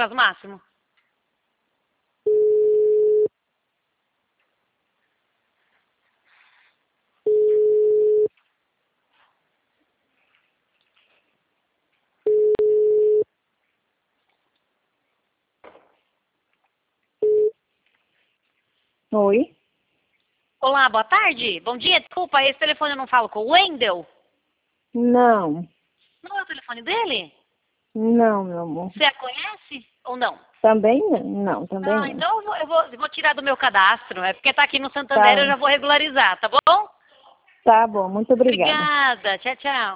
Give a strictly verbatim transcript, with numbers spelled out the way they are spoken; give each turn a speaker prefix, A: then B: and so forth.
A: prazo máximo?
B: Oi?
A: Olá, boa tarde. Bom dia, desculpa, esse telefone eu não falo com o Wendel?
B: Não.
A: Não é o telefone dele?
B: Não, meu amor.
A: Você a conhece ou não?
B: Também não. Não, também
A: Ah,
B: não.
A: então eu vou, eu vou, eu vou tirar do meu cadastro. É porque tá aqui no Santander,
B: Tá,
A: eu já vou regularizar, tá bom?
B: tá bom, muito obrigada.
A: Obrigada. Tchau, tchau.